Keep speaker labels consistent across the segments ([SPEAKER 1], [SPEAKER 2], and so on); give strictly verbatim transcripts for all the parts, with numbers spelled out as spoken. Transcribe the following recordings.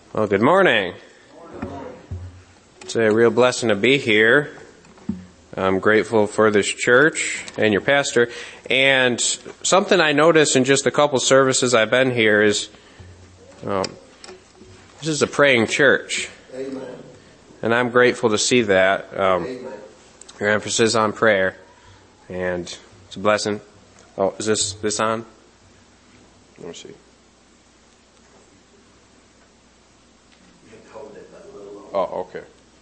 [SPEAKER 1] Well, good morning. It's a real blessing to be here. I'm grateful for this church and your pastor. And something I noticed in just a couple services I've been here is um, this is a praying church.
[SPEAKER 2] Amen.
[SPEAKER 1] And I'm grateful to see that. Um,
[SPEAKER 2] Amen.
[SPEAKER 1] Your emphasis on prayer. And it's a blessing. Oh, is this, this on? Let me see. Oh, okay.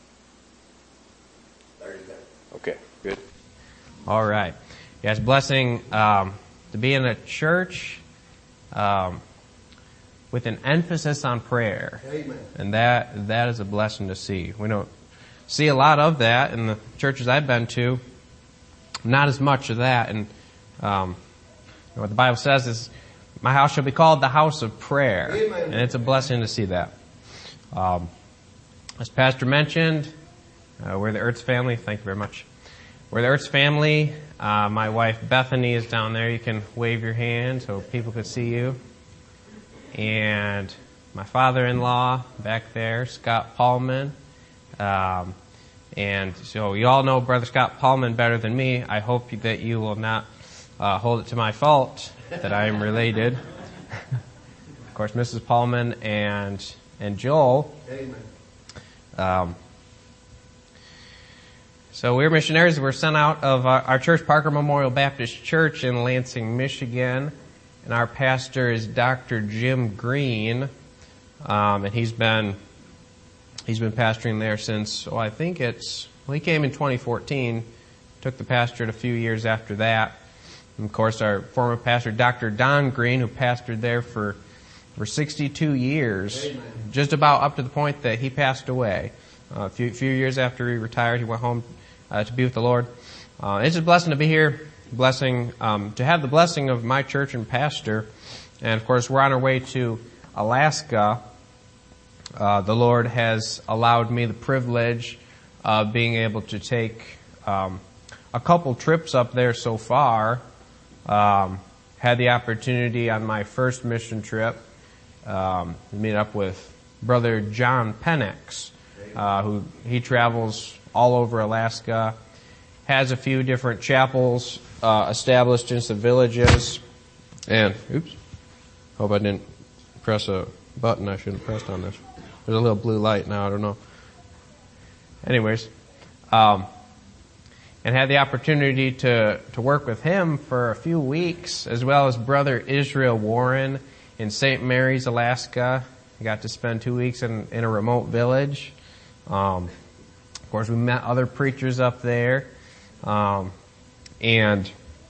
[SPEAKER 2] There you go.
[SPEAKER 1] Okay, good.
[SPEAKER 3] All right. Yeah, it's a blessing um, to be in a church um, with an emphasis on prayer.
[SPEAKER 2] Amen. And
[SPEAKER 3] that that is a blessing to see. We don't see a lot of that in the churches I've been to. Not as much of that. And um, what the Bible says is, my house shall be called the house of prayer.
[SPEAKER 2] Amen.
[SPEAKER 3] And it's a blessing to see that. Um, As Pastor mentioned, uh, we're the Ertz family. Thank you very much. We're the Ertz family. Uh, my wife Bethany is down there. You can wave your hand so people can see you. And my father-in-law back there, Scott Paulman. Um, and so you all know Brother Scott Paulman better than me. I hope that you will not uh, hold it to my fault that I am related. Of course, Missus Paulman and and Joel.
[SPEAKER 2] Amen.
[SPEAKER 3] Um, so we're missionaries. We're sent out of our, our church, Parker Memorial Baptist Church in Lansing, Michigan. And our pastor is Doctor Jim Green. Um, and he's been, he's been pastoring there since, oh, I think it's, well, he came in twenty fourteen, took the pastorate a few years after that. And of course, our former pastor, Doctor Don Green, who pastored there for for sixty-two years,
[SPEAKER 2] Amen.
[SPEAKER 3] Just about up to the point that he passed away. Uh, a few, few years after he retired, he went home uh, to be with the Lord. Uh, it's a blessing to be here, blessing um, to have the blessing of my church and pastor. And of course, we're on our way to Alaska. Uh, the Lord has allowed me the privilege of being able to take um, a couple trips up there so far. Um, had the opportunity on my first mission trip Um, meet up with Brother John Penix, uh, who he travels all over Alaska, has a few different chapels uh, established in some villages, and oops, hope I didn't press a button I shouldn't have pressed on this. There's a little blue light now, I don't know. Anyways, um, and had the opportunity to to work with him for a few weeks, as well as Brother Israel Warren in Saint Mary's, Alaska. I got to spend two weeks in, in a remote village. Um, of course, we met other preachers up there. Um, and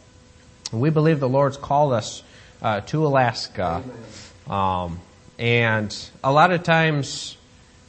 [SPEAKER 3] we believe the Lord's called us uh, to Alaska. Um, and a lot of times,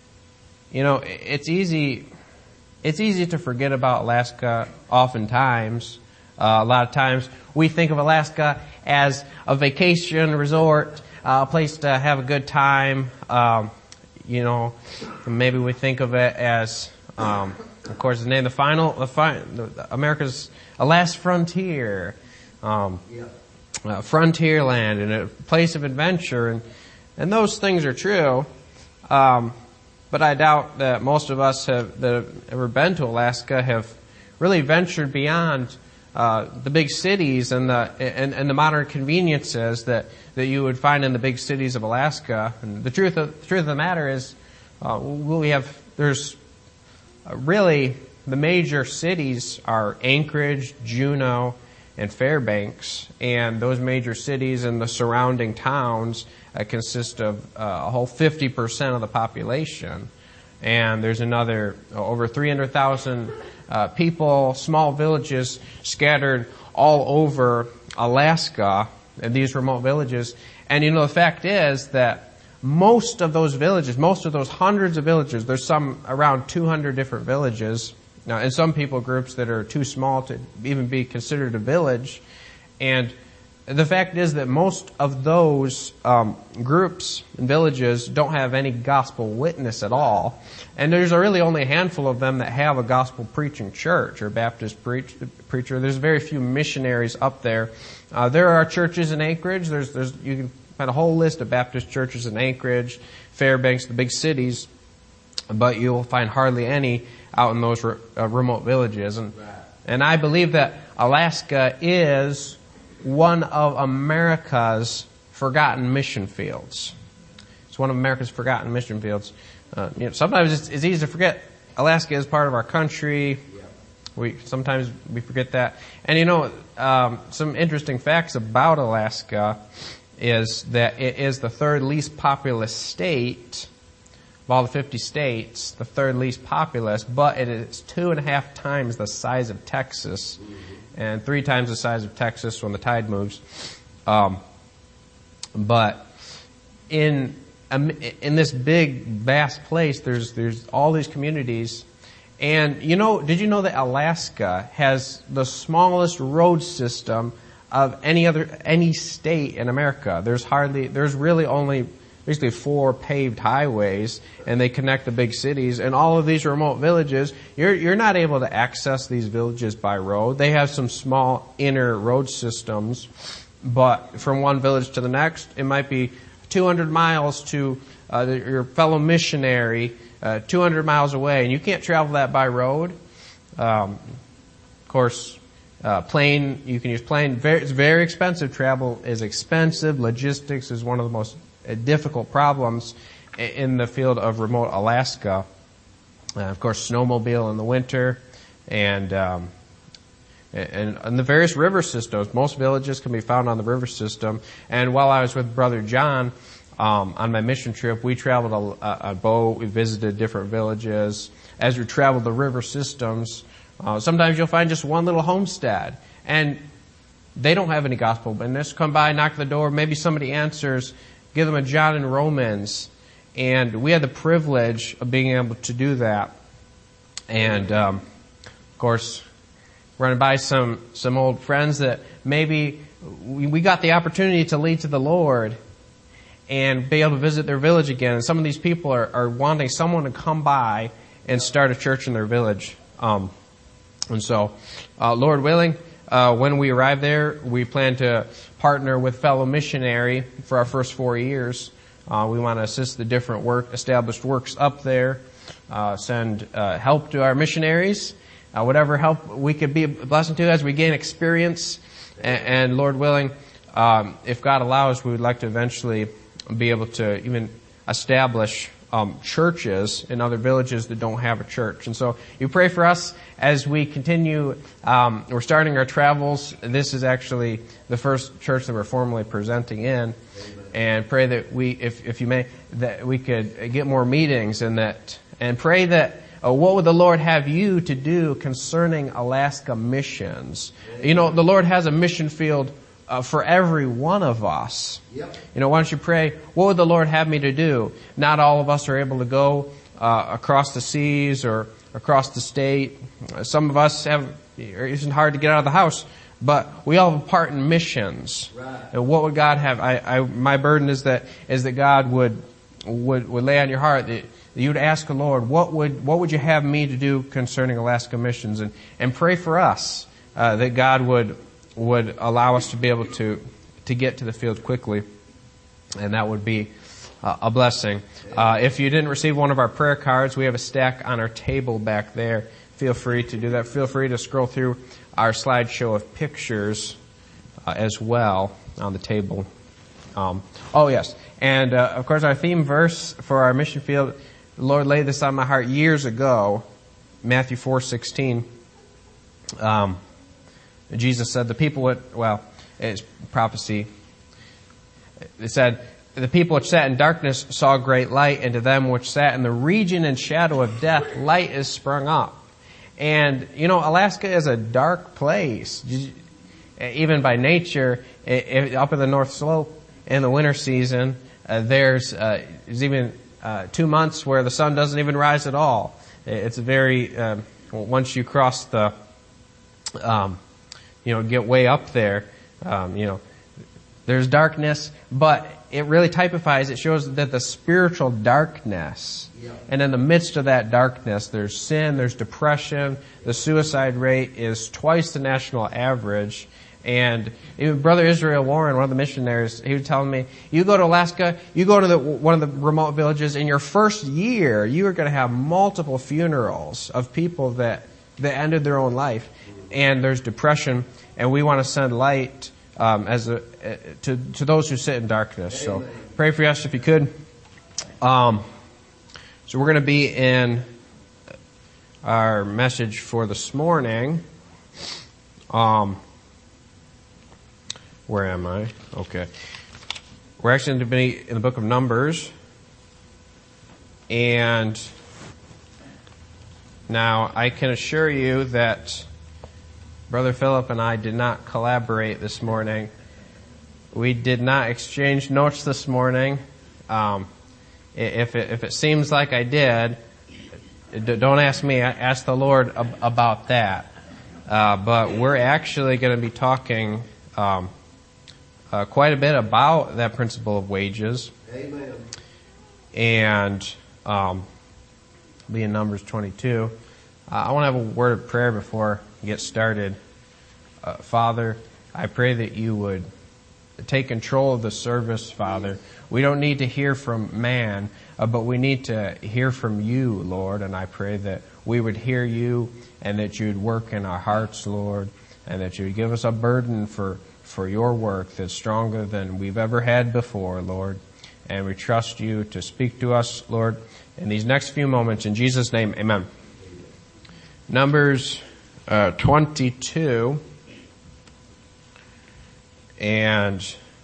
[SPEAKER 3] you know, it's easy, it's easy to forget about Alaska oftentimes. Uh, a lot of times we think of Alaska as a vacation resort, uh, a place to have a good time. Um, you know, maybe we think of it as, um, of course, the name, the final, the fi- the, America's a last frontier, um,
[SPEAKER 2] Yeah.
[SPEAKER 3] uh, frontier land and a place of adventure, and and those things are true. Um, but I doubt that most of us have that have ever been to Alaska have really ventured beyond Uh, the big cities and the and, and the modern conveniences that, that you would find in the big cities of Alaska. And the truth of the truth of the matter is, uh, we have there's uh, really the major cities are Anchorage, Juneau, and Fairbanks, and those major cities and the surrounding towns uh, consist of uh, a whole fifty percent of the population. And there's another uh, over three hundred thousand uh, people, small villages scattered all over Alaska, and these remote villages. And you know, the fact is that most of those villages, most of those hundreds of villages, there's some around two hundred different villages. Now, and some people groups that are too small to even be considered a village. And the fact is that most of those um, groups and villages don't have any gospel witness at all. And there's really only a handful of them that have a gospel preaching church or Baptist preach, preacher. There's very few missionaries up there. Uh, there are churches in Anchorage. There's, there's, you can find a whole list of Baptist churches in Anchorage, Fairbanks, the big cities, but you'll find hardly any out in those re- uh, remote villages. And, and I believe that Alaska is one of America's forgotten mission fields. It's one of America's forgotten mission fields. Uh, you know, sometimes it's, it's easy to forget Alaska is part of our country. We sometimes we forget that. And you know, um, some interesting facts about Alaska is that it is the third least populous state of all the fifty states, the third least populous, but it is two and a half times the size of Texas, and three times the size of Texas when the tide moves. Um, but in um, in this big, vast place, there's there's all these communities. And you know, did you know that Alaska has the smallest road system of any other, any state in America? There's hardly, there's really only basically four paved highways, and they connect the big cities. And all of these remote villages, you're, you're not able to access these villages by road. They have some small inner road systems, but from one village to the next, it might be two hundred miles to uh, the, your fellow missionary, Uh, two hundred miles away, and you can't travel that by road. Um, of course, uh, plane, you can use plane. Very, it's very expensive. Travel is expensive. Logistics is one of the most uh, difficult problems in the field of remote Alaska. Uh, of course, snowmobile in the winter, and, um, and and the various river systems. Most villages can be found on the river system. And while I was with Brother John, Um, on my mission trip, we traveled a, a boat. We visited different villages. As we traveled the river systems, uh, sometimes you'll find just one little homestead, and they don't have any gospel witness. Come by, knock at the door. Maybe somebody answers. Give them a John and Romans, and we had the privilege of being able to do that. And um, of course, running by some some old friends that maybe we, we got the opportunity to lead to the Lord and be able to visit their village again. And some of these people are, are wanting someone to come by and start a church in their village. Um, and so, uh, Lord willing, uh, when we arrive there, we plan to partner with Fellow Missionary for our first four years. Uh, we want to assist the different work, established works up there, uh, send uh, help to our missionaries, uh, whatever help we could be a blessing to as we gain experience. And, and Lord willing, um, if God allows, we would like to eventually be able to even establish um, churches in other villages that don't have a church. And so you pray for us as we continue. Um, we're starting our travels. This is actually the first church that we're formally presenting in. Amen. And pray that we, if, if you may, that we could get more meetings, and that, and pray that uh, what would the Lord have you to do concerning Alaska missions? Amen. You know, the Lord has a mission field Uh, for every one of us. Yep. You know, why don't you pray, what would the Lord have me to do? Not all of us are able to go uh, across the seas or across the state. Uh, some of us have, it isn't hard to get out of the house, but we all have a part in missions. Right. And what would God have? I, I, my burden is that is that God would would would lay on your heart that, that you would ask the Lord, what would what would you have me to do concerning Alaska missions, and and pray for us uh, that God would. would allow us to be able to to get to the field quickly, and that would be uh, a blessing. Uh, if you didn't receive one of our prayer cards, we have a stack on our table back there. Feel free to do that. Feel free to scroll through our slideshow of pictures uh, as well on the table. Um, oh yes, and uh, of course our theme verse for our mission field, the Lord laid this on my heart years ago, Matthew four sixteen. Um, Jesus said the people would, well, it's prophecy. It said, the people which sat in darkness saw great light, and to them which sat in the region and shadow of death, light is sprung up. And, you know, Alaska is a dark place. Even by nature, up in the North Slope in the winter season, uh, there's, uh, there's even uh, two months where the sun doesn't even rise at all. It's a very, um, once you cross the, um, you know, get way up there, um, you know, there's darkness, but it really typifies, it shows that the spiritual darkness, yeah. And in the midst of that darkness, there's sin, there's depression, the suicide rate is twice the national average, And even Brother Israel Warren, one of the missionaries, he was telling me, you go to Alaska, you go to the, one of the remote villages, in your first year, you are going to have multiple funerals of people that, that ended their own life. And there's depression, and we want to send light um, as a, uh, to, to those who sit in darkness. So pray for us if you could. Um, so we're going to be in our message for this morning. Um, where am I? Okay. We're actually going to be in the book of Numbers. And now I can assure you that Brother Philip and I did not collaborate this morning. We did not exchange notes this morning. Um, if it, if it seems like I did, don't ask me, ask the Lord ab- about that. Uh, but we're actually going to be talking um, uh, quite a bit about that principle of wages.
[SPEAKER 2] Amen.
[SPEAKER 3] And um, be in Numbers twenty-two. Uh, I want to have a word of prayer before we get started. Uh, Father, I pray that you would take control of the service, Father. We don't need to hear from man, uh, but we need to hear from you, Lord. And I pray that we would hear you and that you'd work in our hearts, Lord, and that you'd give us a burden for, for your work that's stronger than we've ever had before, Lord. And we trust you to speak to us, Lord, in these next few moments. In Jesus' name, amen. Numbers uh, twenty-two. And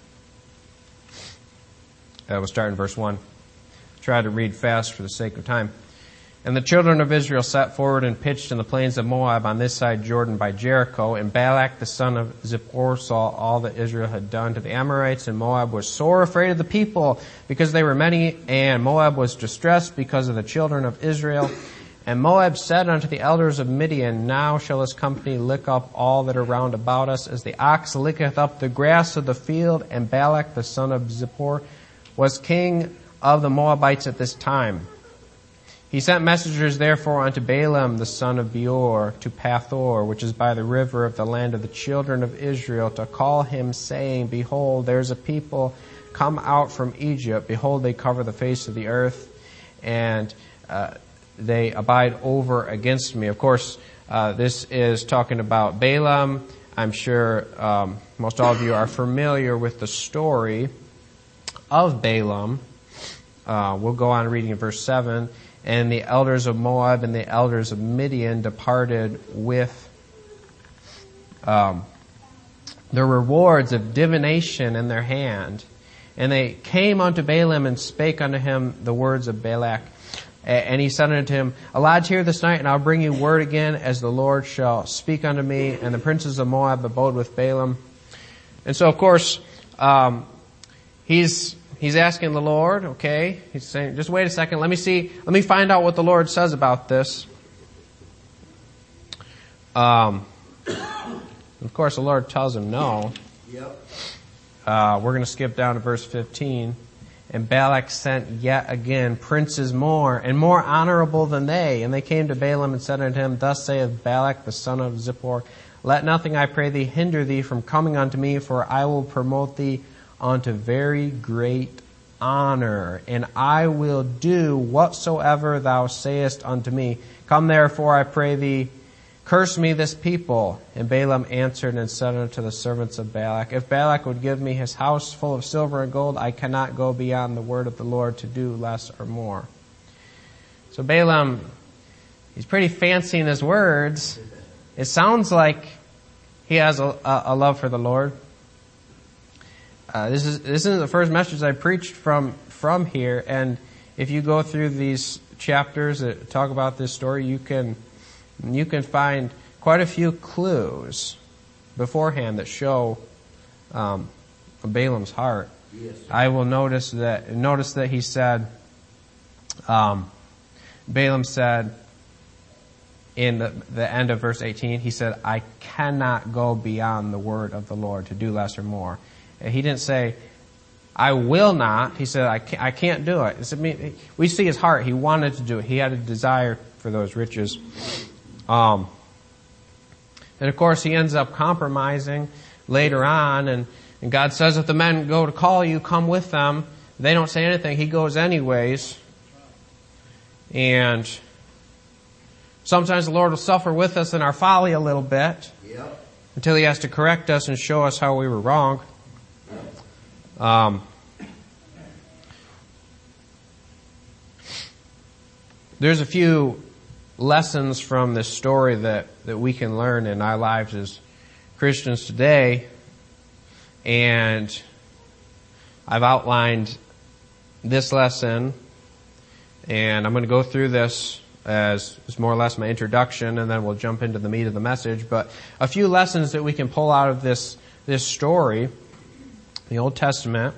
[SPEAKER 3] uh, we'll start in verse one. Try to read fast for the sake of time. And the children of Israel sat forward and pitched in the plains of Moab on this side Jordan by Jericho. And Balak the son of Zippor saw all that Israel had done to the Amorites. And Moab was sore afraid of the people because they were many. And Moab was distressed because of the children of Israel. And Moab said unto the elders of Midian, now shall this company lick up all that are round about us, as the ox licketh up the grass of the field. And Balak the son of Zippor was king of the Moabites at this time. He sent messengers therefore unto Balaam the son of Beor to Pathor, which is by the river of the land of the children of Israel, to call him, saying, behold, there is a people come out from Egypt. Behold, they cover the face of the earth, and uh, they abide over against me. Of course, uh, this is talking about Balaam. I'm sure um, most all of you are familiar with the story of Balaam. Uh, we'll go on reading in verse seven. And the elders of Moab and the elders of Midian departed with um, the rewards of divination in their hand. And they came unto Balaam and spake unto him the words of Balak. And he said unto him, lodge here this night, and I'll bring you word again, as the Lord shall speak unto me. And the princes of Moab abode with Balaam. And so, of course, um, he's he's asking the Lord, okay, he's saying, just wait a second, let me see, let me find out what the Lord says about this. Um, of course, the Lord tells him no.
[SPEAKER 2] Yep.
[SPEAKER 3] Uh, we're going to skip down to verse fifteen. And Balak sent yet again princes more, and more honorable than they. And they came to Balaam and said unto him, thus saith Balak the son of Zippor, let nothing, I pray thee, hinder thee from coming unto me, for I will promote thee unto very great honor, and I will do whatsoever thou sayest unto me. Come therefore, I pray thee, curse me this people. And Balaam answered and said unto the servants of Balak, if Balak would give me his house full of silver and gold, I cannot go beyond the word of the Lord to do less or more. So Balaam, he's pretty fancy in his words. It sounds like he has a, a love for the Lord. Uh, this is this isn't the first message I preached from from here, and if you go through these chapters that talk about this story, you can you can find quite a few clues beforehand that show um, Balaam's heart.
[SPEAKER 2] Yes.
[SPEAKER 3] I will notice that notice that he said, um, Balaam said in the, the end of verse eighteen, he said, I cannot go beyond the word of the Lord to do less or more. He didn't say, I will not. He said, I can't, I can't do it. It's, I mean, we see his heart. He wanted to do it. He had a desire for those riches. Um, and of course, he ends up compromising later on, and, and God says if the men go to call you, come with them. They don't say anything. He goes anyways. And sometimes the Lord will suffer with us in our folly a little bit. Yep. Until He has to correct us and show us how we were wrong. Um, there's a few lessons from this story that, that we can learn in our lives as Christians today. And I've outlined this lesson, and I'm going to go through this as, as more or less my introduction, and then we'll jump into the meat of the message. But a few lessons that we can pull out of this, this story, the Old Testament.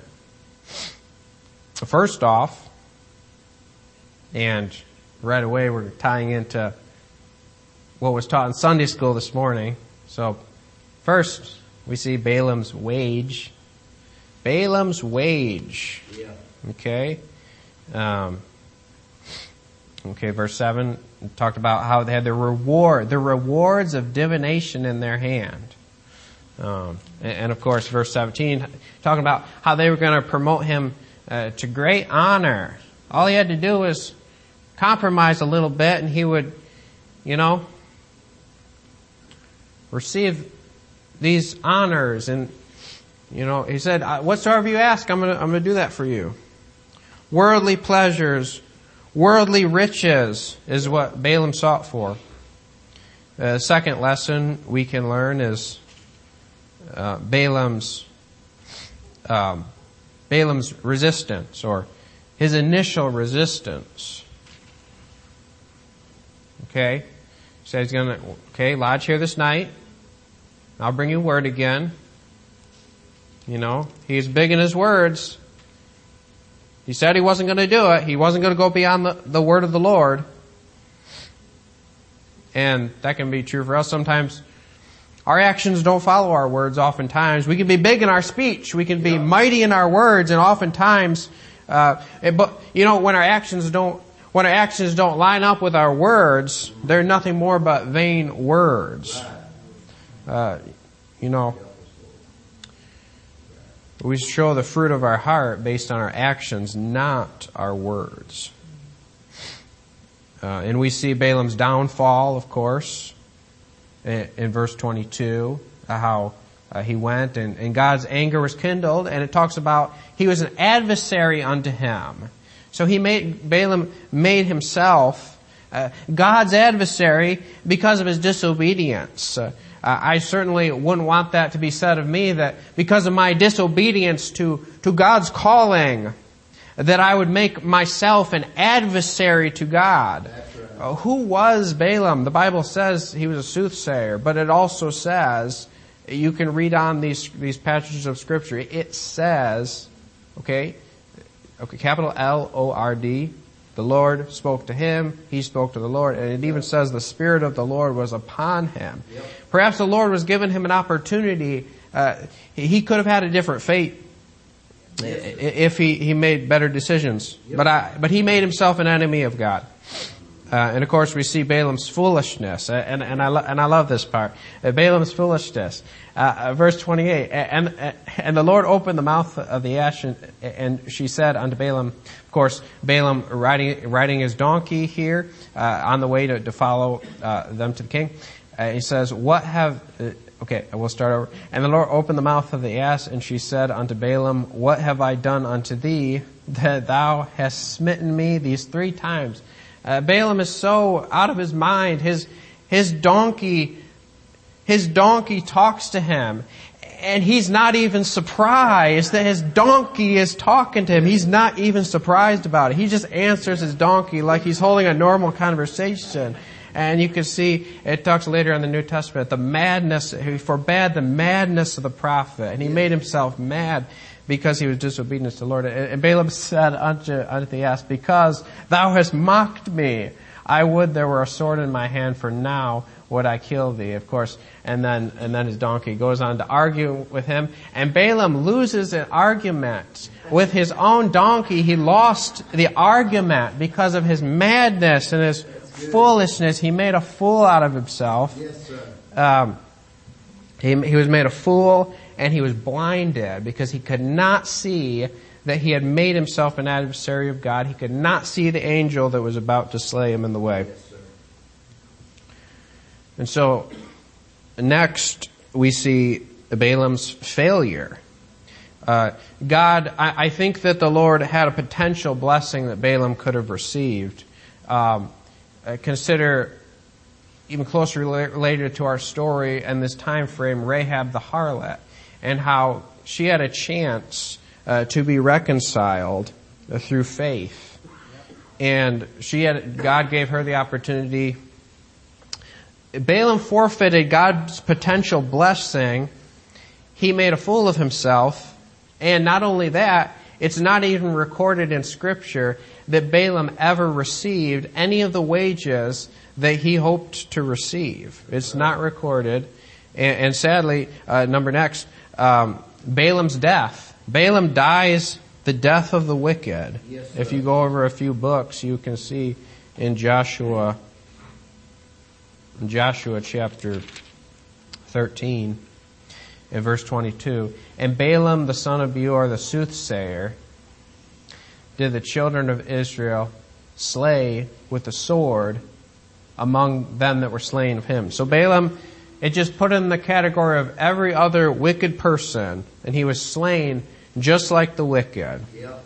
[SPEAKER 3] First off, and right away we're tying into what was taught in Sunday school this morning. So first, we see Balaam's wage. Balaam's wage. Yeah. Okay. Um, okay, verse seven talked about how they had the reward, the rewards of divination in their hand. Um, and, and of course, verse seventeen, talking about how they were going to promote him uh, to great honor. All he had to do was compromise a little bit, and he would, you know, receive these honors. And you know, he said, "Whatsoever you ask, I'm going to, I'm going to do that for you." Worldly pleasures, worldly riches is what Balaam sought for. The second lesson we can learn is uh, Balaam's um, Balaam's resistance, or his initial resistance. Okay, he said he's going to okay lodge here this night. I'll bring you word again. You know, he's big in his words. He said he wasn't going to do it. He wasn't going to go beyond the, the word of the Lord. And that can be true for us. Sometimes our actions don't follow our words oftentimes. We can be big in our speech. We can be yeah. mighty in our words, and oftentimes, uh, but, you know, when our actions don't, when our actions don't line up with our words, they're nothing more but vain words. Uh, you know, we show the fruit of our heart based on our actions, not our words. Uh, and we see Balaam's downfall, of course, in, in verse twenty-two, uh, how uh, he went and, and God's anger was kindled, and it talks about he was an adversary unto him. So he made, Balaam made himself uh, God's adversary because of his disobedience. Uh, I certainly wouldn't want that to be said of me, that because of my disobedience to, to God's calling, that I would make myself an adversary to God. Right. Uh, who was Balaam? The Bible says he was a soothsayer, but it also says, you can read on these, these passages of Scripture, it says, okay, okay, capital L O R D, the Lord spoke to him, he spoke to the Lord, and it even says the Spirit of the Lord was upon him. Yep. Perhaps the Lord was giving him an opportunity. Uh, he could have had a different fate if he, he made better decisions. Yep. But I, but he made himself an enemy of God. Uh, and of course we see Balaam's foolishness, and, and I, lo- and I love this part. Uh, Balaam's foolishness. Uh, verse twenty-eight, and, and, and the Lord opened the mouth of the ass, and, and she said unto Balaam, of course, Balaam riding, riding his donkey here, uh, on the way to, to follow, uh, them to the king. Uh, he says, what have, uh, okay, we'll start over. And the Lord opened the mouth of the ass, and she said unto Balaam, what have I done unto thee that thou hast smitten me these three times? Uh, Balaam is so out of his mind. His, his donkey, his donkey talks to him, and he's not even surprised that his donkey is talking to him. He's not even surprised about it. He just answers his donkey like he's holding a normal conversation. And you can see, it talks later in the New Testament, the madness, he forbade the madness of the prophet, and he made himself mad because he was disobedient to the Lord. And Balaam said unto, unto the ass, because thou hast mocked me, I would there were a sword in my hand, for now would I kill thee. Of course, and then, and then his donkey goes on to argue with him, and Balaam loses an argument with his own donkey. He lost the argument because of his madness and his foolishness. He made a fool out of himself. Yes, sir. Um, He, he was made a fool, and he was blinded because he could not see that he had made himself an adversary of God. He could not see the angel that was about to slay him in the way. And so, next we see Balaam's failure. Uh, God, I, I think that the Lord had a potential blessing that Balaam could have received. Um, uh, consider, even closer related to our story and this time frame, Rahab the harlot, and how she had a chance uh, to be reconciled uh, through faith. And she had, God gave her the opportunity. Balaam forfeited God's potential blessing. He made a fool of himself. And not only that, it's not even recorded in Scripture that Balaam ever received any of the wages that he hoped to receive. It's not recorded. And, and sadly, uh, number next, um, Balaam's death. Balaam dies the death of the wicked. Yes, if you go over a few books, you can see in Joshua, in Joshua chapter thirteen, in verse twenty-two, and Balaam the son of Beor, the soothsayer, did the children of Israel slay with the sword among them that were slain of him. So Balaam, it just put him in the category of every other wicked person, and he was slain just like the wicked. Yep.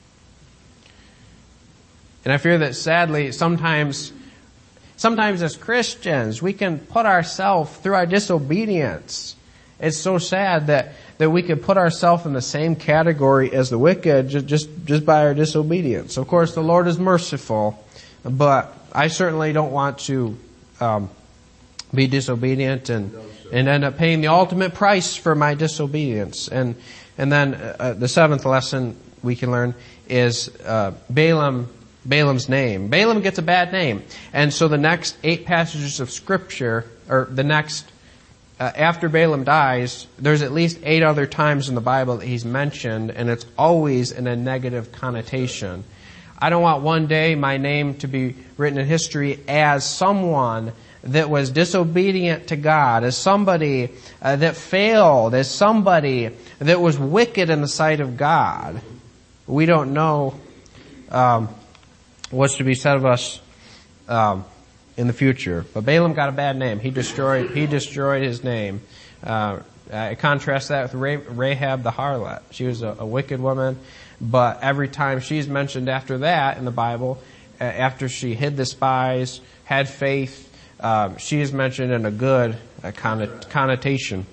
[SPEAKER 3] And I fear that sadly, sometimes, sometimes as Christians, we can put ourselves through our disobedience. It's so sad that, that we could put ourselves in the same category as the wicked just, just, just by our disobedience. Of course, the Lord is merciful, but I certainly don't want to um, be disobedient and, and end up paying the ultimate price for my disobedience. And and then uh, the seventh lesson we can learn is uh, Balaam, Balaam's name. Balaam gets a bad name. And so the next eight passages of Scripture, or the next Uh, after Balaam dies, there's at least eight other times in the Bible that he's mentioned, and it's always in a negative connotation. I don't want one day my name to be written in history as someone that was disobedient to God, as somebody uh, that failed, as somebody that was wicked in the sight of God. We don't know um, what's to be said of us um in the future. But Balaam got a bad name. He destroyed, he destroyed his name. Uh, I contrast that with Rahab the harlot. She was a, a wicked woman, but every time she's mentioned after that in the Bible, uh, after she hid the spies, had faith, um, she is mentioned in a good uh, connot- connotation.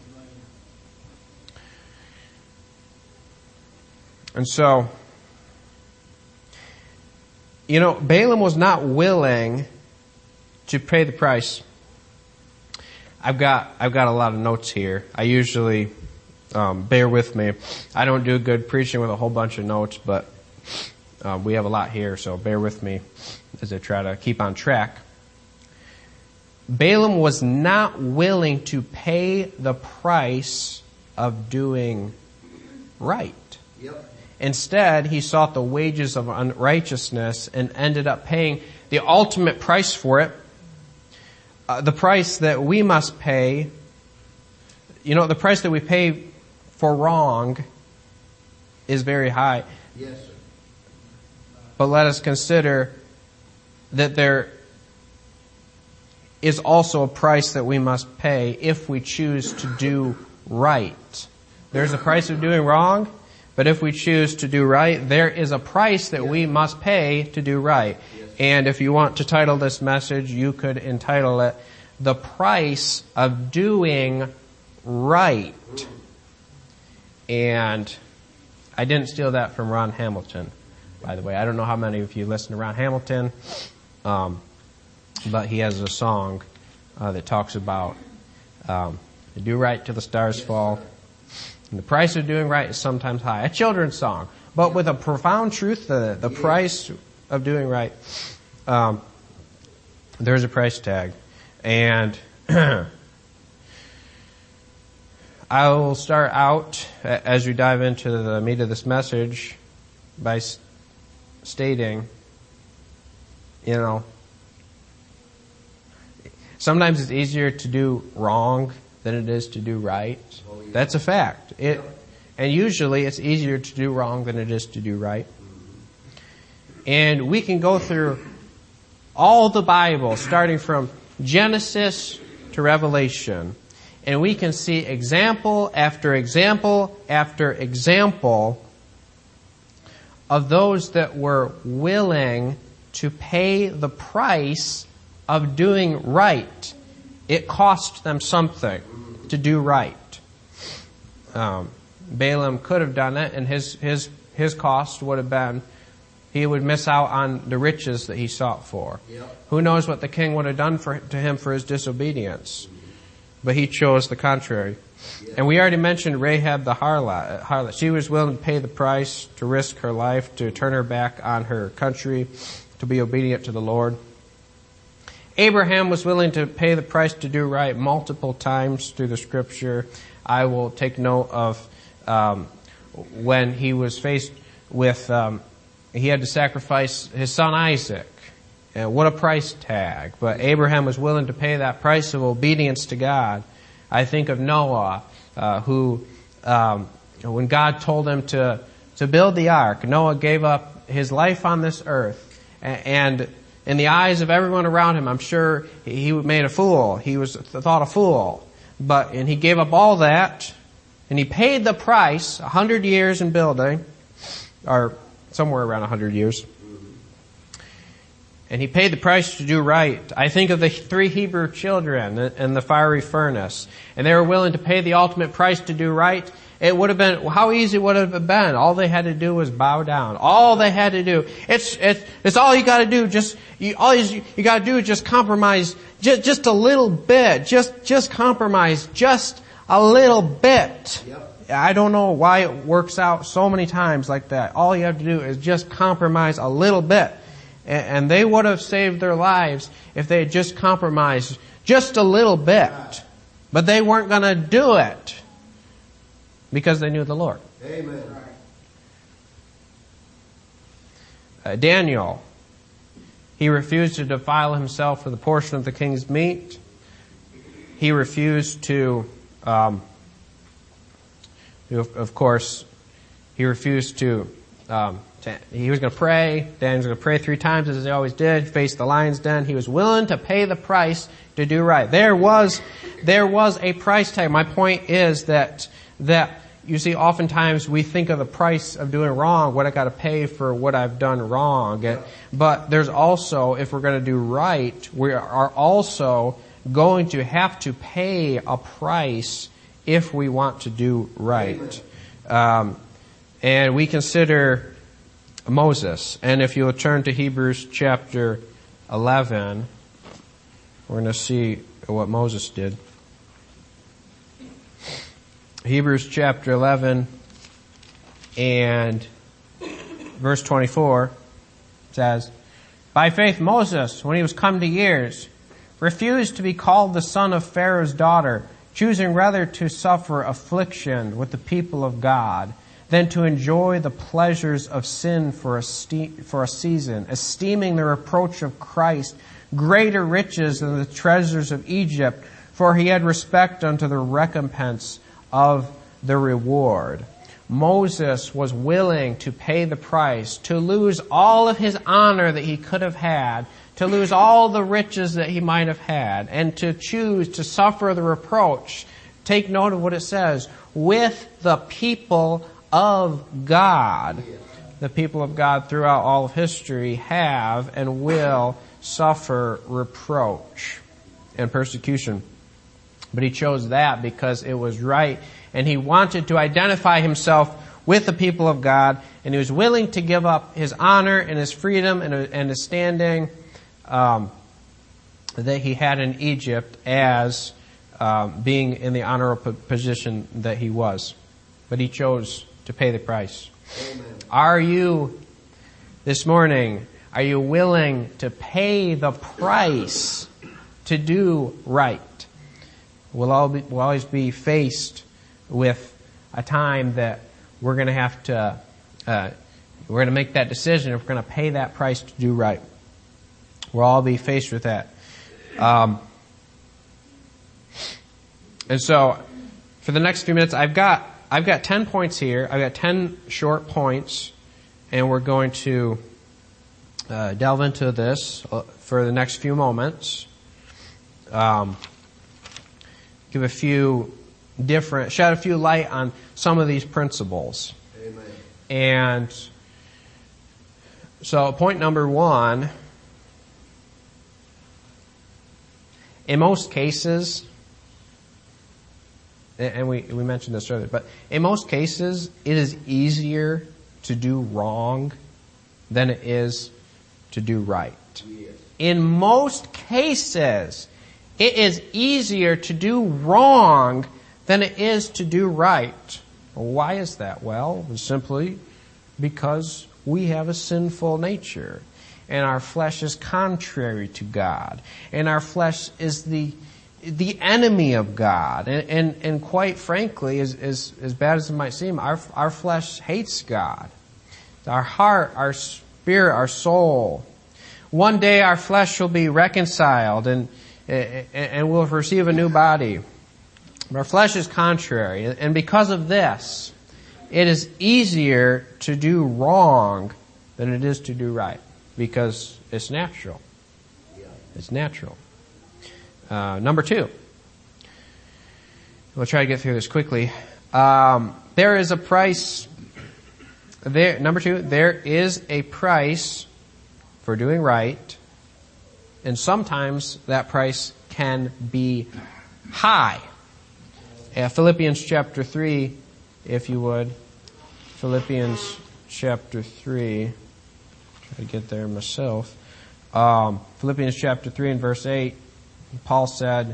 [SPEAKER 3] And so, you know, Balaam was not willing to pay the price. I've got I've got a lot of notes here. I usually um, bear with me. I don't do good preaching with a whole bunch of notes, but uh, we have a lot here, so bear with me as I try to keep on track. Balaam was not willing to pay the price of doing right. Yep. Instead, he sought the wages of unrighteousness and ended up paying the ultimate price for it. Uh, the price that we must pay, you know, the price that we pay for wrong is very high. Yes, sir. But let us consider that there is also a price that we must pay if we choose to do right. There's a price of doing wrong, but if we choose to do right, there is a price that we must pay to do right. And if you want to title this message, you could entitle it, The Price of Doing Right. And I didn't steal that from Ron Hamilton, by the way. I don't know how many of you listen to Ron Hamilton, um, but he has a song uh, that talks about um, do right till the stars fall. And the price of doing right is sometimes high. A children's song, but with a profound truth, the, the price of doing right. Um, there's a price tag. And I will start out, as we dive into the meat of this message, by s- stating, you know, sometimes it's easier to do wrong than it is to do right. That's a fact. It, and usually it's easier to do wrong than it is to do right. And we can go through all the Bible, starting from Genesis to Revelation, and we can see example after example after example of those that were willing to pay the price of doing right. It cost them something to do right. Um, Balaam could have done it, and his his his cost would have been he would miss out on the riches that he sought for. Yep. Who knows what the king would have done for to him for his disobedience? But he chose the contrary. Yep. And we already mentioned Rahab the harlot. harlot. She was willing to pay the price, to risk her life, to turn her back on her country, to be obedient to the Lord. Abraham was willing to pay the price to do right multiple times through the Scripture. I will take note of um, when he was faced with, um, he had to sacrifice his son Isaac. And what a price tag. But Abraham was willing to pay that price of obedience to God. I think of Noah, uh, who, um, when God told him to, to build the ark, Noah gave up his life on this earth. And in the eyes of everyone around him, I'm sure he made a fool. He was thought a fool. But, and he gave up all that, and he paid the price, a hundred years in building, or somewhere around a hundred years. And he paid the price to do right. I think of the three Hebrew children in the fiery furnace. And they were willing to pay the ultimate price to do right. It would have been, how easy would it have been? All they had to do was bow down. All they had to do. It's, it's, it's all you gotta do. Just, you, all you, you gotta do is just compromise just, just a little bit. Just, just compromise just a little bit. Yep. I don't know why it works out so many times like that. All you have to do is just compromise a little bit. And they would have saved their lives if they had just compromised just a little bit. But they weren't going to do it because they knew the Lord.
[SPEAKER 2] Amen.
[SPEAKER 3] Uh, Daniel, he refused to defile himself for the portion of the king's meat. He refused to, um, of course, he refused to um, He was going to pray. Daniel was going to pray three times as he always did, face the lion's den. He was willing to pay the price to do right. There was, there was a price tag. My point is that, that, you see, oftentimes we think of the price of doing wrong, what I got to pay for what I've done wrong. But there's also, if we're going to do right, we are also going to have to pay a price if we want to do right. Um, and we consider Moses. And if you'll turn to Hebrews chapter eleven, we're going to see what Moses did. Hebrews chapter eleven and verse twenty-four says, "By faith Moses, when he was come to years, refused to be called the son of Pharaoh's daughter, choosing rather to suffer affliction with the people of God, than to enjoy the pleasures of sin for a, ste- for a season, esteeming the reproach of Christ greater riches than the treasures of Egypt, for he had respect unto the recompense of the reward." Moses was willing to pay the price, to lose all of his honor that he could have had, to lose all the riches that he might have had, and to choose to suffer the reproach. Take note of what it says, with the people of God. The people of God throughout all of history have and will suffer reproach and persecution. But he chose that because it was right, and he wanted to identify himself with the people of God, and he was willing to give up his honor and his freedom and, and his standing um, that he had in Egypt as um, being in the honorable position that he was. But he chose to pay the price. Amen. Are you, this morning, are you willing to pay the price to do right? We'll, all be, we'll always be faced with a time that we're going to have to, uh, we're going to make that decision if we're going to pay that price to do right. We'll all be faced with that. Um, And so, for the next few minutes, I've got, I've got ten points here. I've got ten short points, and we're going to uh, delve into this for the next few moments. Um, give a few different, shed a few light on some of these principles.
[SPEAKER 2] Amen.
[SPEAKER 3] And so, point number one, in most cases, and we, we mentioned this earlier, but in most cases, it is easier to do wrong than it is to do right.
[SPEAKER 2] Yes.
[SPEAKER 3] In most cases, it is easier to do wrong than it is to do right. Why is that? Well, simply because we have a sinful nature, and our flesh is contrary to God, and our flesh is the the enemy of God. And, and, and quite frankly, as, as, as bad as it might seem, our, our flesh hates God. Our heart, our spirit, our soul. One day our flesh will be reconciled and, and, and we'll receive a new body. Our flesh is contrary. And because of this, it is easier to do wrong than it is to do right. Because it's natural. It's natural. Uh, number two. We'll try to get through this quickly. Um, there is a price. There, number two, there is a price for doing right, and sometimes that price can be high. Uh, Philippians chapter three, if you would. Philippians chapter three. Try to get there myself. Um, Philippians chapter three and verse eight. Paul said,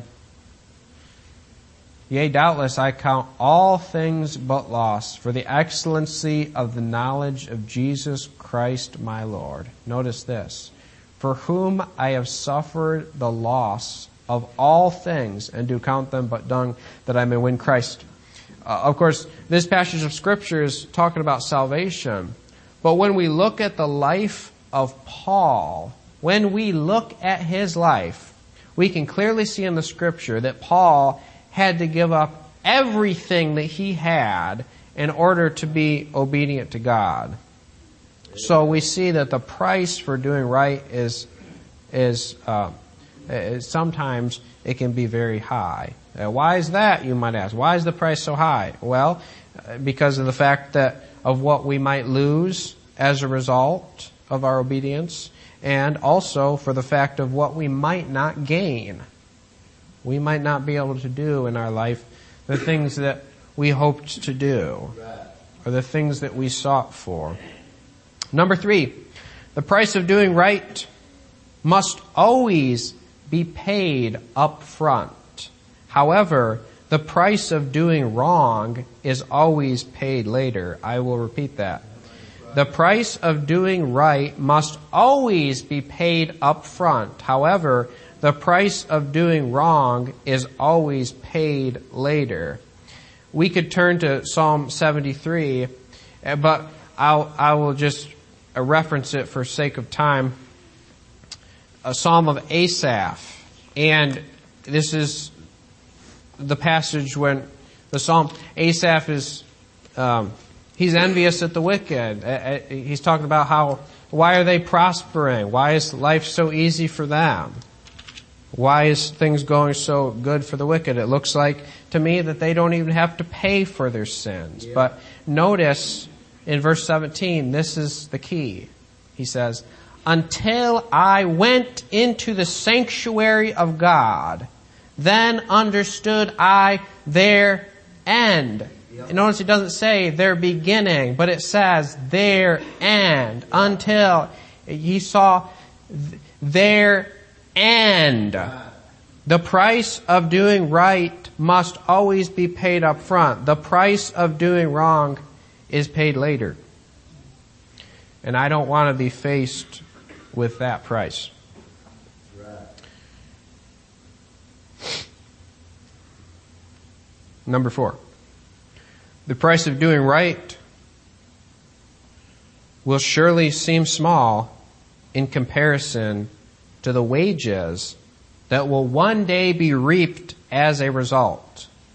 [SPEAKER 3] "Yea, doubtless I count all things but loss for the excellency of the knowledge of Jesus Christ my Lord." Notice this. "For whom I have suffered the loss of all things, and do count them but dung, that I may win Christ." Uh, of course, this passage of Scripture is talking about salvation. But when we look at the life of Paul, when we look at his life, we can clearly see in the Scripture that Paul had to give up everything that he had in order to be obedient to God. So we see that the price for doing right is, is, uh, is sometimes it can be very high. Uh, why is that, you might ask? Why is the price so high? Well, because of the fact that of what we might lose as a result of our obedience, and also for the fact of what we might not gain. We might not be able to do in our life the things that we hoped to do, or the things that we sought for. Number three, the price of doing right must always be paid up front. However, the price of doing wrong is always paid later. I will repeat that. The price of doing right must always be paid up front. However, the price of doing wrong is always paid later. We could turn to Psalm seventy-three, but I'll, I will just reference it for sake of time. A Psalm of Asaph. And this is the passage when the Psalm, Asaph is, um, he's envious at the wicked. He's talking about how, why are they prospering? Why is life so easy for them? Why is things going so good for the wicked? It looks like to me that they don't even have to pay for their sins. Yeah. But notice in verse seventeen, this is the key. He says, "Until I went into the sanctuary of God, then understood I their end." Yep. Notice it doesn't say their beginning, but it says their end. Until he saw th- their end. The price of doing right must always be paid up front. The price of doing wrong is paid later. And I don't want to be faced with that price. Number four. The price of doing right will surely seem small in comparison to the wages that will one day be reaped as a result.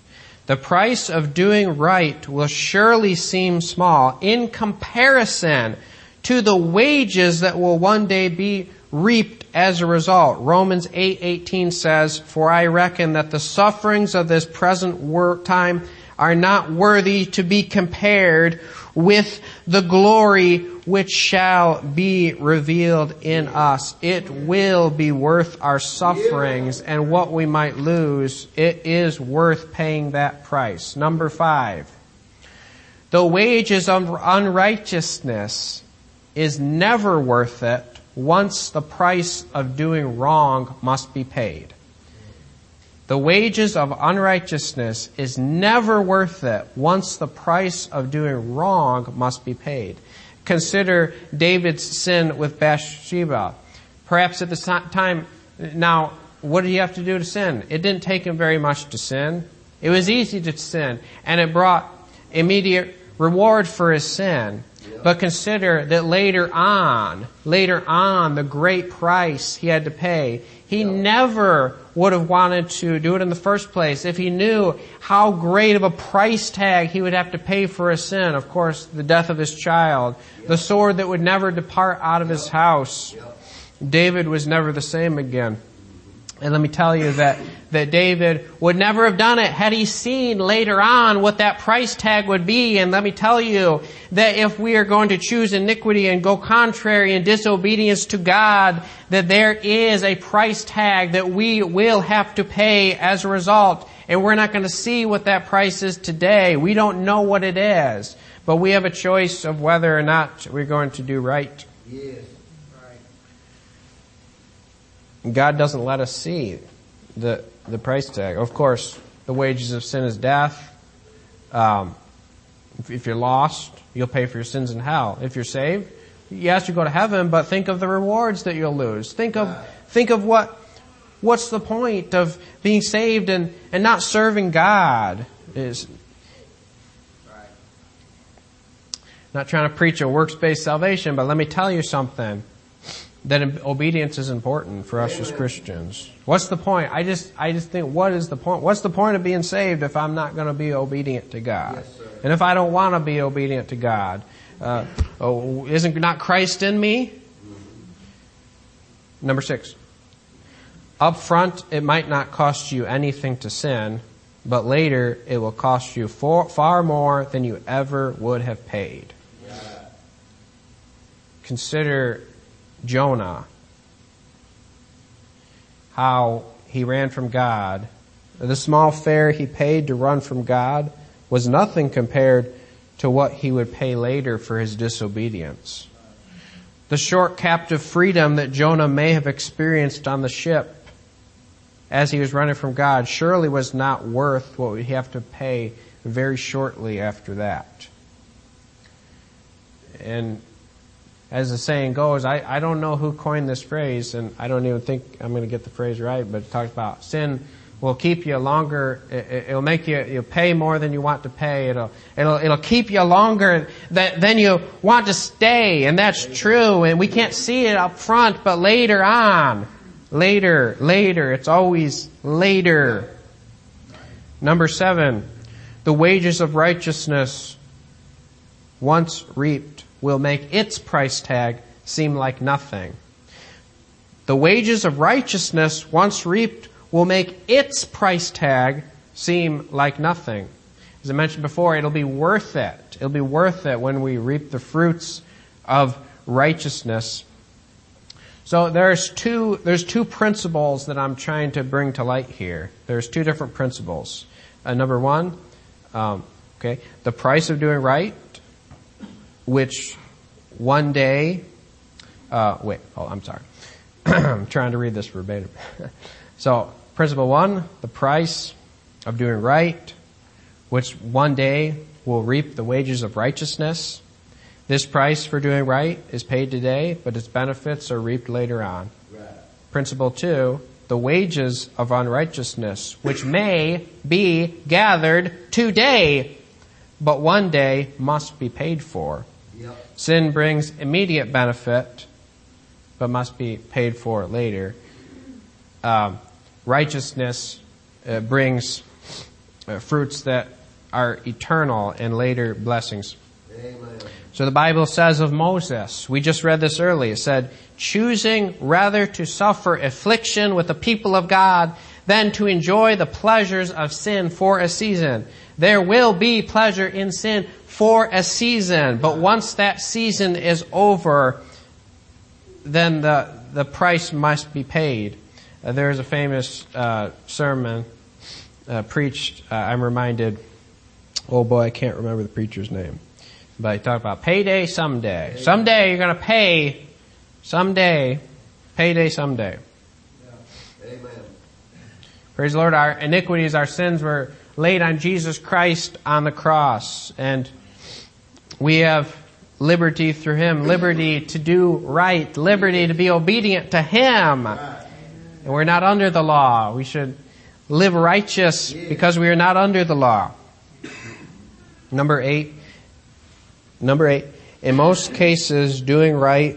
[SPEAKER 3] The price of doing right will surely seem small in comparison to the wages that will one day be reaped as a result. Romans eight eighteen says, "For I reckon that the sufferings of this present time are not worthy to be compared with the glory which shall be revealed in us." It will be worth our sufferings and what we might lose. It is worth paying that price. Number five, the wages of unrighteousness is never worth it once the price of doing wrong must be paid. The wages of unrighteousness is never worth it once the price of doing wrong must be paid. Consider David's sin with Bathsheba. Perhaps at the time, now, what did he have to do to sin? It didn't take him very much to sin. It was easy to sin, and it brought immediate reward for his sin. But consider that later on, later on, the great price he had to pay. He never would have wanted to do it in the first place if he knew how great of a price tag he would have to pay for his sin. Of course, the death of his child, the sword that would never depart out of his house. David was never the same again. And let me tell you that, that David would never have done it had he seen later on what that price tag would be. And let me tell you that if we are going to choose iniquity and go contrary in disobedience to God, that there is a price tag that we will have to pay as a result. And we're not going to see what that price is today. We don't know what it is. But we have a choice of whether or not we're going to do right.
[SPEAKER 2] Yes.
[SPEAKER 3] God doesn't let us see the the price tag. Of course, the wages of sin is death. Um, if, if you're lost, you'll pay for your sins in hell. If you're saved, yes, you go to heaven, but think of the rewards that you'll lose. Think of think of what what's the point of being saved and, and not serving God? Is not trying to preach a works-based salvation, but let me tell you something. That obedience is important for us as Christians. What's the point? I just, I just think, what is the point? What's the point of being saved if I'm not going to be obedient to God?
[SPEAKER 2] Yes, sir.
[SPEAKER 3] And if I don't want to be obedient to God, uh, oh, isn't not Christ in me? Mm-hmm. Number six. Up front, it might not cost you anything to sin, but later it will cost you for, far more than you ever would have paid. Yeah. Consider Jonah, how he ran from God. The small fare he paid to run from God was nothing compared to what he would pay later for his disobedience. The short captive freedom that Jonah may have experienced on the ship as he was running from God surely was not worth what we'd have to pay very shortly after that. And as the saying goes, I, I don't know who coined this phrase, and I don't even think I'm going to get the phrase right, but it talks about sin will keep you longer. It, it'll make you, you'll pay more than you want to pay. It'll, it'll, it'll keep you longer than, than you want to stay, and that's true, and we can't see it up front, but later on, later, later, it's always later. Number seven, the wages of righteousness once reaped will make its price tag seem like nothing. The wages of righteousness once reaped will make its price tag seem like nothing. As I mentioned before, it'll be worth it. It'll be worth it when we reap the fruits of righteousness. So there's two, there's two principles that I'm trying to bring to light here. There's two different principles. Uh, number one, um, okay, the price of doing right, which one day, uh, wait, oh, I'm sorry. I'm trying to read this verbatim. So, principle one, the price of doing right, which one day will reap the wages of righteousness. This price for doing right is paid today, but its benefits are reaped later on. Right. Principle two, the wages of unrighteousness, which may be gathered today, but one day must be paid for. Yep. Sin brings immediate benefit, but must be paid for later. Um, righteousness uh, brings uh, fruits that are eternal and later blessings.
[SPEAKER 2] Amen.
[SPEAKER 3] So the Bible says of Moses, we just read this earlier, it said, choosing rather to suffer affliction with the people of God than to enjoy the pleasures of sin for a season. There will be pleasure in sin for a season, but once that season is over, then the the price must be paid. Uh, there's a famous uh, sermon uh, preached, uh, I'm reminded, oh boy, I can't remember the preacher's name. But he talked about payday someday. Amen. Someday you're going to pay, someday, payday someday.
[SPEAKER 2] Yeah. Amen.
[SPEAKER 3] Praise the Lord, our iniquities, our sins were laid on Jesus Christ on the cross. And we have liberty through Him, liberty to do right, liberty to be obedient to Him. And we're not under the law. We should live righteous because we are not under the law. Number eight. Number eight. In most cases, doing right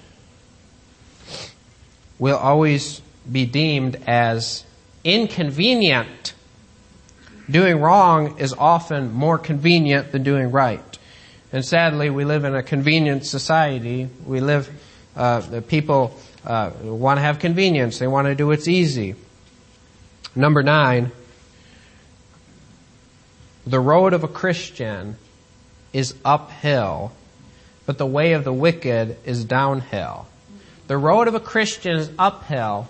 [SPEAKER 3] will always be deemed as inconvenient. Doing wrong is often more convenient than doing right. And sadly, we live in a convenient society. We live, uh, the people uh, want to have convenience. They want to do what's easy. Number nine, the road of a Christian is uphill, but the way of the wicked is downhill. The road of a Christian is uphill.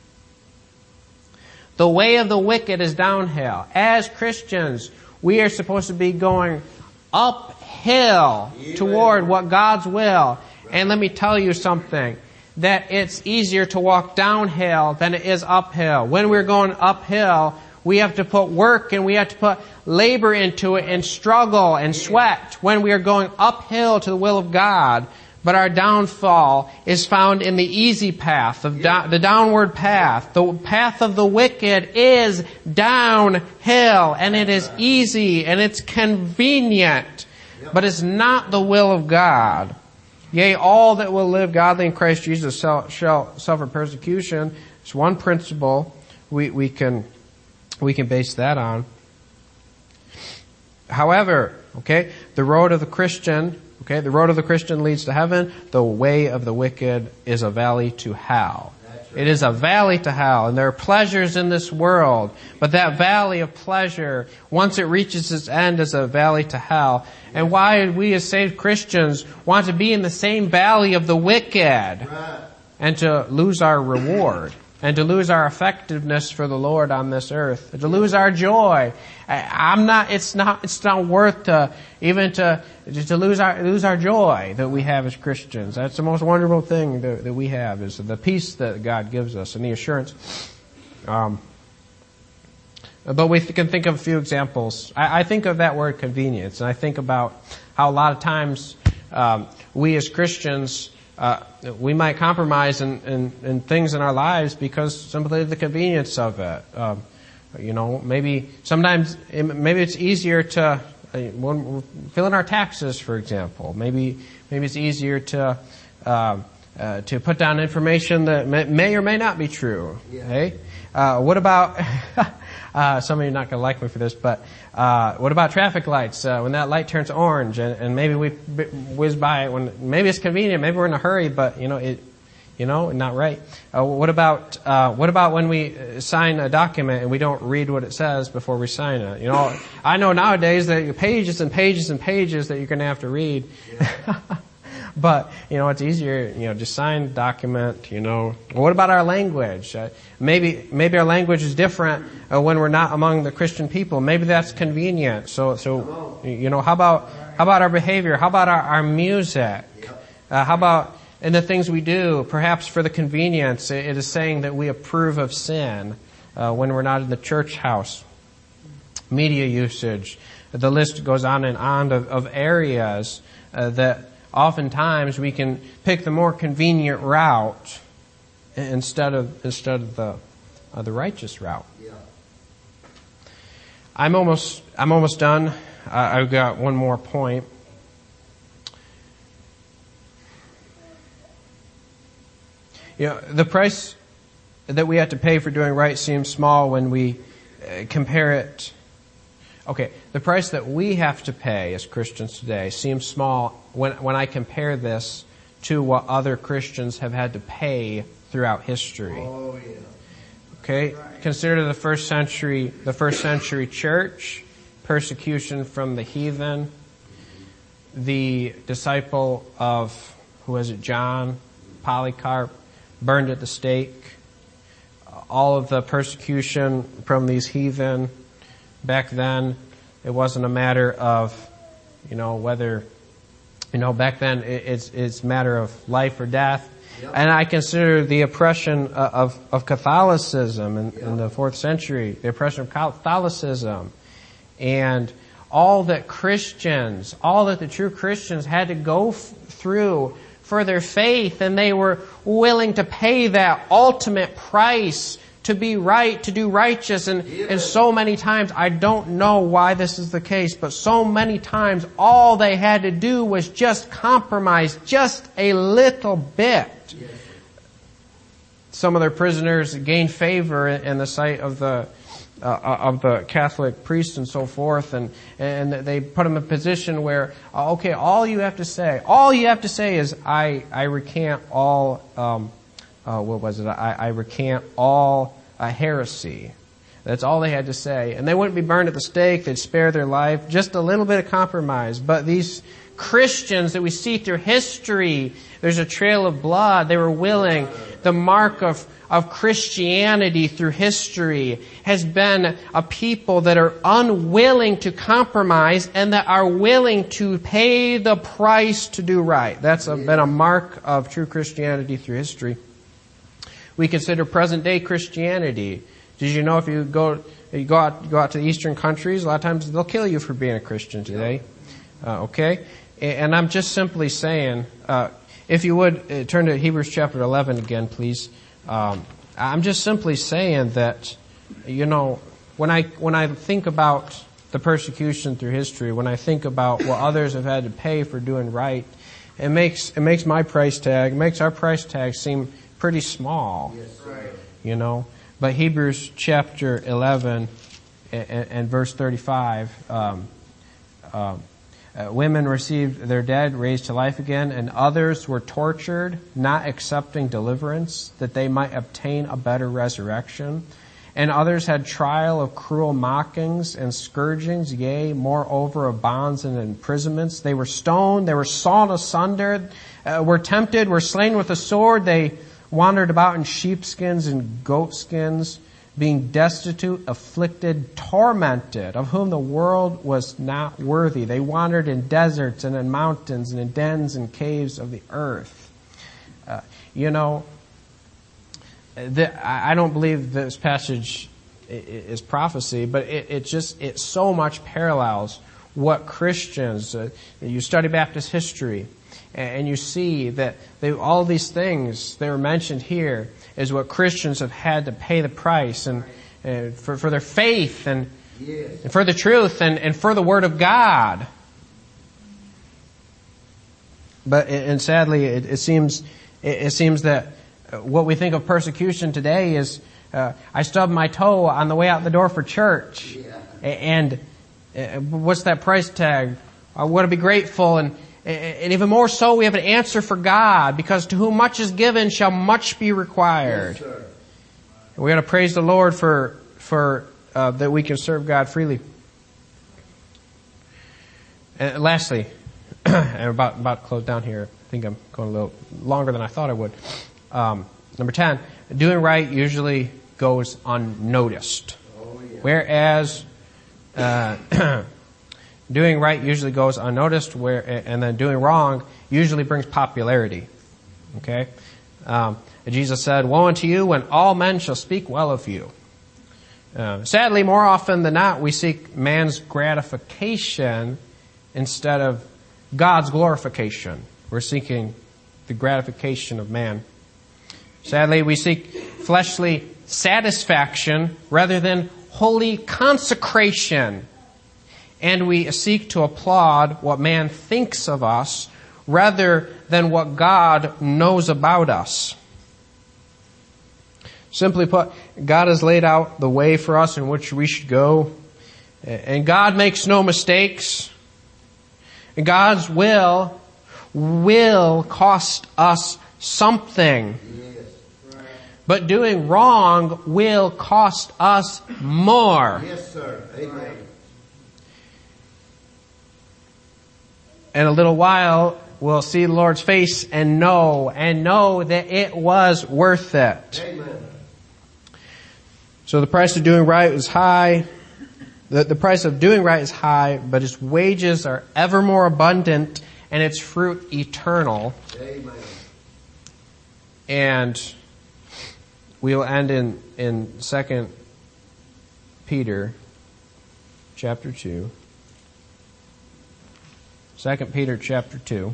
[SPEAKER 3] The way of the wicked is downhill. As Christians, we are supposed to be going uphill toward what God's will. And let me tell you something, that it's easier to walk downhill than it is uphill. When we're going uphill, we have to put work and we have to put labor into it and struggle and sweat when we are going uphill to the will of God. But our downfall is found in the easy path, of da- the downward path. The path of the wicked is downhill, and it is easy, and it's convenient, but it's not the will of God. Yea, all that will live godly in Christ Jesus shall, shall suffer persecution. It's one principle we, we can we can base that on. However, okay, the road of the Christian, okay, the road of the Christian leads to heaven. The way of the wicked is a valley to hell. Right. It is a valley to hell, and there are pleasures in this world, but that valley of pleasure, once it reaches its end, is a valley to hell. And why we as saved Christians want to be in the same valley of the wicked, right, and to lose our reward, and to lose our effectiveness for the Lord on this earth, and to lose our joy. I'm not, it's not, it's not worth to, even to, to lose our, lose our joy that we have as Christians. That's the most wonderful thing that, that we have, is the peace that God gives us and the assurance. Um, but we can think of a few examples. I, I think of that word convenience, and I think about how a lot of times, um, we as Christians, Uh, we might compromise in, in, in things in our lives because simply of the convenience of it. Um, you know, maybe sometimes, maybe it's easier to, uh, when we're filling our taxes, for example, maybe, maybe it's easier to, uh, uh, to put down information that may, may or may not be true. Yeah. Hey? Uh, what about, uh, some of you are not going to like me for this, but, uh, what about traffic lights? Uh, when that light turns orange and, and maybe we whiz by it when, maybe it's convenient, maybe we're in a hurry, but, you know, it, you know, not right. Uh, what about, uh, what about when we sign a document and we don't read what it says before we sign it? You know, I know nowadays that pages and pages and pages that you're going to have to read. Yeah. But, you know, it's easier, you know, just sign a document, you know. What about our language? Uh, maybe, maybe our language is different uh, when we're not among the Christian people. Maybe that's convenient. So, so, you know, how about, how about our behavior? How about our, our music? Uh, how about in the things we do? Perhaps for the convenience, it is saying that we approve of sin, uh, when we're not in the church house. Media usage. The list goes on and on of, of areas, uh, that, oftentimes we can pick the more convenient route instead of instead of the uh, the righteous route. Yeah. I'm almost I'm almost done. Uh, I've got one more point. You know, the price that we have to pay for doing right seems small when we uh, compare it Okay, the price that we have to pay as Christians today seems small when, when I compare this to what other Christians have had to pay throughout history.
[SPEAKER 2] Oh, yeah.
[SPEAKER 3] Okay, consider the first century, the first century church, persecution from the heathen, the disciple of, who was it, John, Polycarp, burned at the stake, all of the persecution from these heathen. Back then, it wasn't a matter of, you know, whether, you know, back then it's it's a matter of life or death. Yep. And I consider the oppression of, of Catholicism in, yep. in the fourth century, the oppression of Catholicism, and all that Christians, all that the true Christians had to go f- through for their faith, and they were willing to pay that ultimate price to be right, to do righteous. And, and so many times, I don't know why this is the case, but so many times all they had to do was just compromise just a little bit. Yes. Some of their prisoners gained favor in the sight of the uh, of the Catholic priests and so forth, and and they put them in a position where, okay, all you have to say, all you have to say is, I I recant all. Um, Uh, what was it? I, I recant all uh, heresy. That's all they had to say. And they wouldn't be burned at the stake. They'd spare their life. Just a little bit of compromise. But these Christians that we see through history, there's a trail of blood. They were willing. The mark of, of Christianity through history has been a people that are unwilling to compromise and that are willing to pay the price to do right. That's a, been a mark of true Christianity through history. We consider present-day Christianity. Did you know if you go you go out go out to the Eastern countries, a lot of times they'll kill you for being a Christian today? Uh, okay, and I'm just simply saying, uh, if you would uh, turn to Hebrews chapter eleven again, please. Um, I'm just simply saying that, you know, when I when I think about the persecution through history, when I think about what others have had to pay for doing right, it makes it makes my price tag, it makes our price tag seem pretty small, yes, right. You know. But Hebrews chapter eleven and, and verse thirty-five, um, uh, uh, women received their dead raised to life again, and others were tortured, not accepting deliverance, that they might obtain a better resurrection. And others had trial of cruel mockings and scourgings, yea, moreover of bonds and imprisonments. They were stoned, they were sawn asunder, uh, were tempted, were slain with a sword. They wandered about in sheepskins and goatskins, being destitute, afflicted, tormented, of whom the world was not worthy. They wandered in deserts and in mountains and in dens and caves of the earth. Uh, you know, the, I don't believe this passage is prophecy, but it, it just, it so much parallels what Christians, uh, you study Baptist history, and you see that they, all these things that are mentioned here is what Christians have had to pay the price and, and for, for their faith and, yes. and for the truth and, and for the Word of God. But and sadly, it, it seems it, it seems that what we think of persecution today is uh, I stubbed my toe on the way out the door for church, yeah. and uh, what's that price tag? I want to be grateful and. And even more so, we have an answer for God, because to whom much is given shall much be required. Yes, we got to praise the Lord for for uh, that we can serve God freely. And lastly, and about about to close down here. I think I'm going a little longer than I thought I would. Um, number ten, doing right usually goes unnoticed, oh, yeah. whereas. Uh, Doing right usually goes unnoticed, where, and then doing wrong usually brings popularity. Okay? Um, Jesus said, "Woe unto you when all men shall speak well of you." Uh, sadly, more often than not, we seek man's gratification instead of God's glorification. We're seeking the gratification of man. Sadly, we seek fleshly satisfaction rather than holy consecration. And we seek to applaud what man thinks of us rather than what God knows about us. Simply put, God has laid out the way for us in which we should go. And God makes no mistakes. And God's will will cost us something. But doing wrong will cost us more.
[SPEAKER 2] Yes, sir. Amen.
[SPEAKER 3] In a little while, we'll see the Lord's face and know, and know that it was worth it.
[SPEAKER 2] Amen.
[SPEAKER 3] So the price of doing right is high. The, the price of doing right is high, but its wages are ever more abundant, and its fruit eternal.
[SPEAKER 2] Amen.
[SPEAKER 3] And we will end in, in Second Peter chapter two. Second Peter chapter two,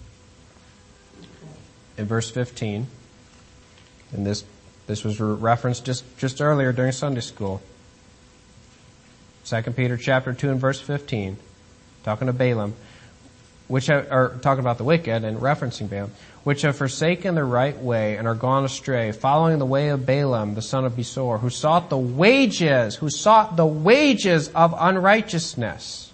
[SPEAKER 3] in verse fifteen. And this this was referenced just, just earlier during Sunday school. Second Peter chapter two and verse fifteen, talking to Balaam, which have, or talking about the wicked and referencing Balaam, which have forsaken the right way and are gone astray, following the way of Balaam, the son of Besor, who sought the wages, who sought the wages of unrighteousness.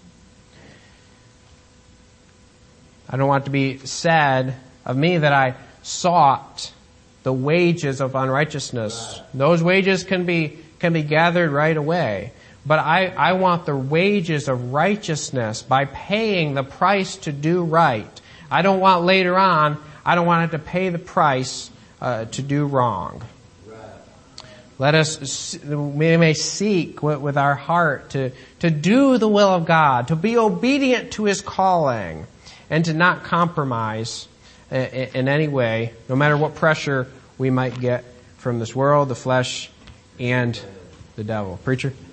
[SPEAKER 3] I don't want it to be said of me that I sought the wages of unrighteousness. Those wages can be, can be gathered right away. But I, I want the wages of righteousness by paying the price to do right. I don't want later on, I don't want it to pay the price uh, to do wrong. Right. Let us, we may seek with, with our heart to, to do the will of God, to be obedient to His calling, and to not compromise in, in any way, no matter what pressure we might get from this world, the flesh, and the devil. Preacher?